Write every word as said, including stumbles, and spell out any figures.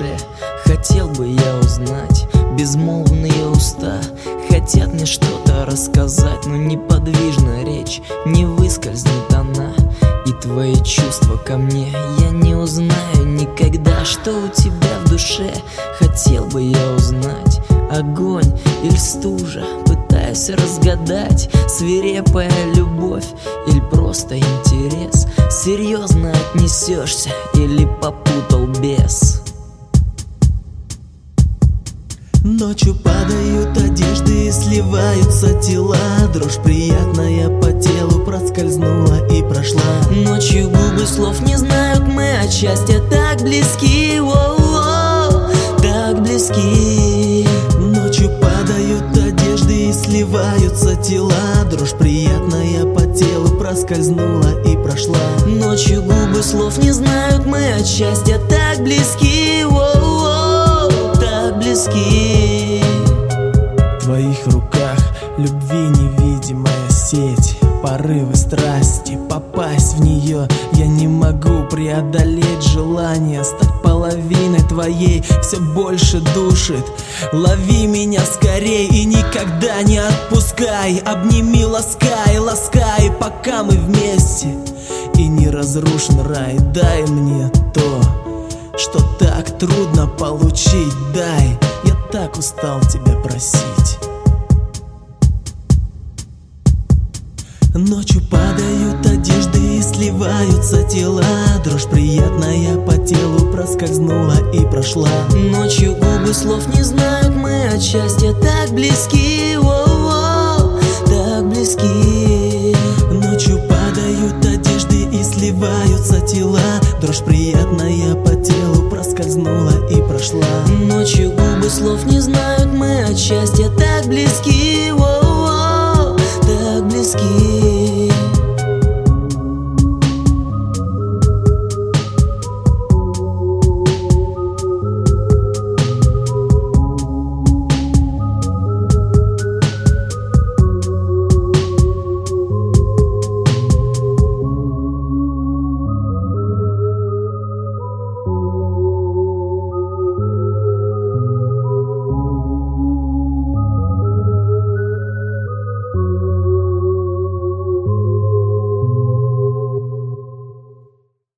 душе. Хотел бы я узнать, безмолвные уста хотят мне что-то рассказать, но неподвижна речь, не выскользнет она. И твои чувства ко мне я не узнаю никогда. Что у тебя в душе, хотел бы я узнать. Огонь или стужа, пытаюсь разгадать. Свирепая любовь или просто интерес? Серьезно отнесешься или попутал бес? Ночью падают одежды и сливаются тела. Дрожь приятная по телу проскользнула и прошла. Ночью губы слов не знают, мы от счастья так близки, о-о-о, так близки. Ночью падают одежды и сливаются тела. Дрожь приятная по телу проскользнула и прошла. Ночью губы слов не знают, мы от счастья так близки, о-о-о, так близки. В твоих руках любви невидимая сеть, порывы страсти, попасть в нее я не могу. Преодолеть желание стать половиной твоей все больше душит. Лови меня скорей и никогда не отпускай. Обними, ласкай, ласкай, пока мы вместе. И не разрушен рай, дай мне то, что так трудно получить. Дай, я так устал тебя просить. Ночью падают одежды и сливаются тела. Дрожь приятная по телу проскользнула и прошла. Ночью губы слов не знают, мы от счастья так близки, о-о-о, так близки. Ночью падают одежды и сливаются тела. Дрожь приятная по телу проскользнула и прошла. Ночью губы слов не знают, мы от счастья так близки, о-о-о, так близки.